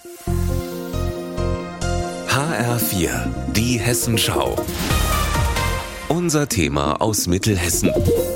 HR4, die Hessenschau. Unser Thema aus Mittelhessen.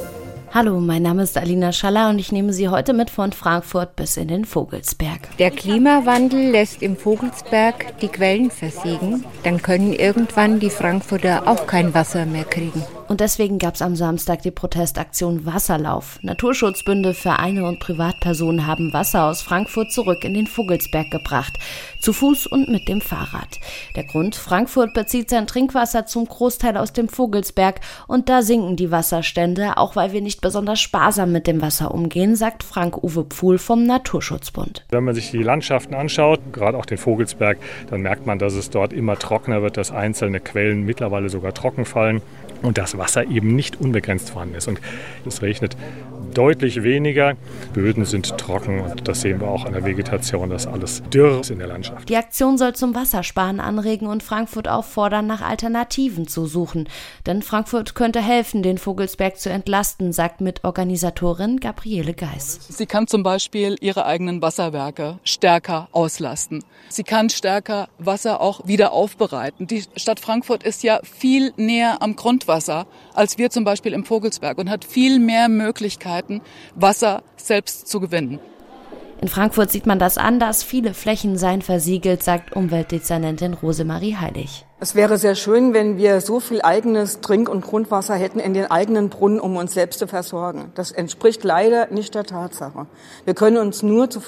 Hallo, mein Name ist Alina Schaller und ich nehme Sie heute mit von Frankfurt bis in den Vogelsberg. Der Klimawandel lässt im Vogelsberg die Quellen versiegen. Dann können irgendwann die Frankfurter auch kein Wasser mehr kriegen. Und deswegen gab es am Samstag die Protestaktion Wasserlauf. Naturschutzbünde, Vereine und Privatpersonen haben Wasser aus Frankfurt zurück in den Vogelsberg gebracht. Zu Fuß und mit dem Fahrrad. Der Grund: Frankfurt bezieht sein Trinkwasser zum Großteil aus dem Vogelsberg und da sinken die Wasserstände, auch weil wir nicht besonders sparsam mit dem Wasser umgehen, sagt Frank-Uwe Pfuhl vom Naturschutzbund. Wenn man sich die Landschaften anschaut, gerade auch den Vogelsberg, dann merkt man, dass es dort immer trockener wird, dass einzelne Quellen mittlerweile sogar trocken fallen und das Wasser eben nicht unbegrenzt vorhanden ist. Und es regnet deutlich weniger, Böden sind trocken und das sehen wir auch an der Vegetation, dass alles dürr ist in der Landschaft. Die Aktion soll zum Wassersparen anregen und Frankfurt auffordern, nach Alternativen zu suchen. Denn Frankfurt könnte helfen, den Vogelsberg zu entlasten, sagt Mitorganisatorin Gabriele Geis. Sie kann zum Beispiel ihre eigenen Wasserwerke stärker auslasten. Sie kann stärker Wasser auch wieder aufbereiten. Die Stadt Frankfurt ist ja viel näher am Grundwasser als wir zum Beispiel im Vogelsberg und hat viel mehr Möglichkeiten, Wasser selbst zu gewinnen. In Frankfurt sieht man das anders. Viele Flächen seien versiegelt, sagt Umweltdezernentin Rosemarie Heilig. Es wäre sehr schön, wenn wir so viel eigenes Trink- und Grundwasser hätten in den eigenen Brunnen, um uns selbst zu versorgen. Das entspricht leider nicht der Tatsache. Wir können uns nur zu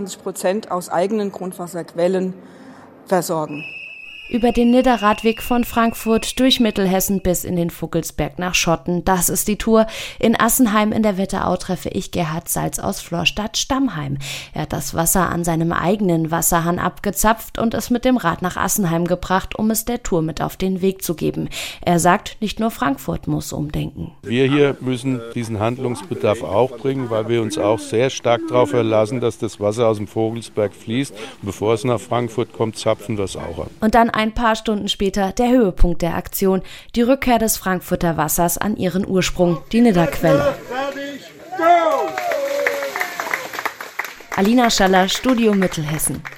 25% aus eigenen Grundwasserquellen versorgen. Über den Nidderradweg von Frankfurt durch Mittelhessen bis in den Vogelsberg nach Schotten. Das ist die Tour. In Assenheim in der Wetterau treffe ich Gerhard Salz aus Florstadt-Stammheim. Er hat das Wasser an seinem eigenen Wasserhahn abgezapft und es mit dem Rad nach Assenheim gebracht, um es der Tour mit auf den Weg zu geben. Er sagt, nicht nur Frankfurt muss umdenken. Wir hier müssen diesen Handlungsbedarf auch bringen, weil wir uns auch sehr stark darauf verlassen, dass das Wasser aus dem Vogelsberg fließt. Und bevor es nach Frankfurt kommt, zapfen wir es auch ab. Und dann ein paar Stunden später der Höhepunkt der Aktion, die Rückkehr des Frankfurter Wassers an ihren Ursprung, die Nidderquelle. Alina Schaller, Studio Mittelhessen.